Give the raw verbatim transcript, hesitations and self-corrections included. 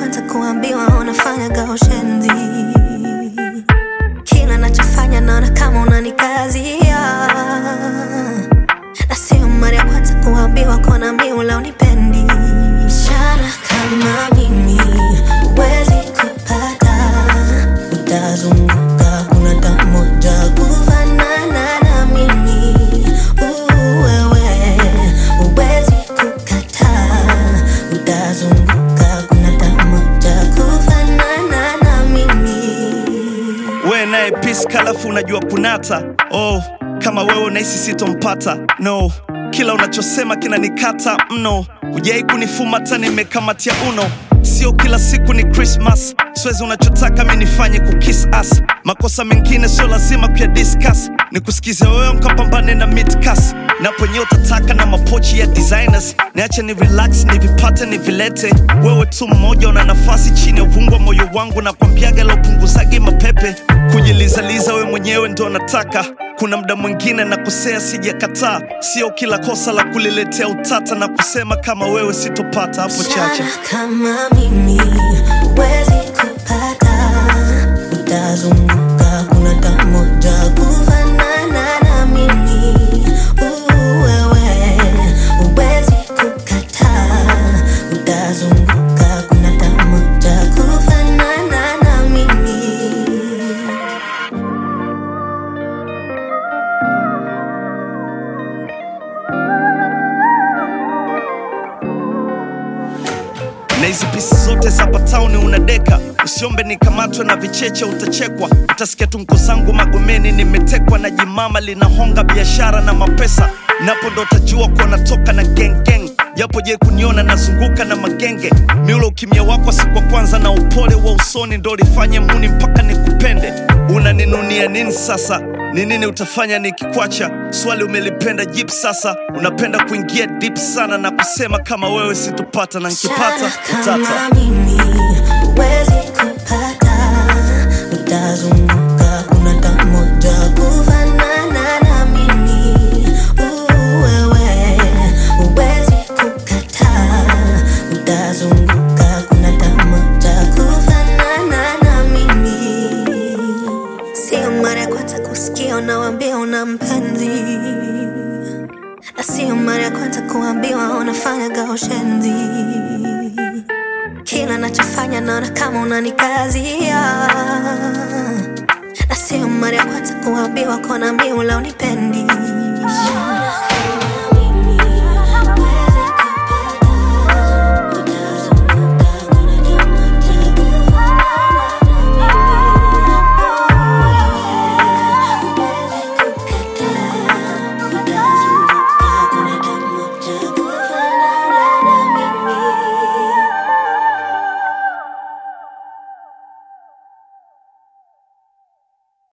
kwanza kuambiwa unafanya gaushenzi. Kila nachofanya naona kama unanikazia, na sio mara ya kwanza kuambiwa kona miula unipendi. Msichana kama mimi huwezi kupata, utazunguka kuna tamoja kufanana na mimi. Uwewe huwezi kukataa, utazunguka kuna tamoja kufanana na mimi. We nae peace kalafu unajua kunata. Oh, kama wewe unahisi sitompata. No, kila unachosema kinanikata mno. Hujai kunifumata nimekamatia uno. Sio kila siku ni Christmas, siwezi unachotaka mimi nifanye kukiss ass. Makosa mengine sio lazima kuya discuss, nikusikize wewe mkapambane na midcast. Napo nyota taka na mapochi ya designers, niache ni relax ni vipate ni vilete. Wewe tu mmoja una nafasi chini ya uvungu wa moyo wangu, na kwambiaga la upunguzagi mapepe. Kujilizaliza we mwenyewe ndo nataka, kuna mda mwingine na kusea sijakataa. Sio kila kosa la kuliletea utata, na kusema kama wewe sitopata hapo chacha. Kama mimi huwezi kupata, utazunguka kuna tamoja kufanana na mimi. Uwewe huwezi kukataa, utazunguka kuna tamoja kufanana na mimi. Na hizi pisi zote za patauni unadeka, usiombe nikamatwe na vicheche utachekwa. Utasikia tunko zangu magomeni nimetekwa, na jimama linahonga biashara na mapesa. Napo ndo utajua kwa natoka na gang gang, japo je kuniona nazunguka na magenge. Miulo ukimya wako siku kwanza na upole wa usoni ndo lifanye muni mpaka nikupende. Unaninunia nini sasa? Ni nini utafanya nikikwacha? Swali umelipenda jeep sasa, unapenda kuingia deep sana na kusema kama wewe sitopata, na nikipata utata. Kama mimi huwezi kupata, utazunguka kuna tamoja kufanana na mimi. Uwewe huwezi kukataa, utazunguka kuna tamoja kufanana na mimi. Sio mara ya kwanza kusikia unawambia una mpenzi, na sio mara ya kwanza kuambiwa unafanya gaushenzi. Kila nachofanya naona kama unanikazia, na sio mara ya kwanza kuambiwa kona miula unipendi.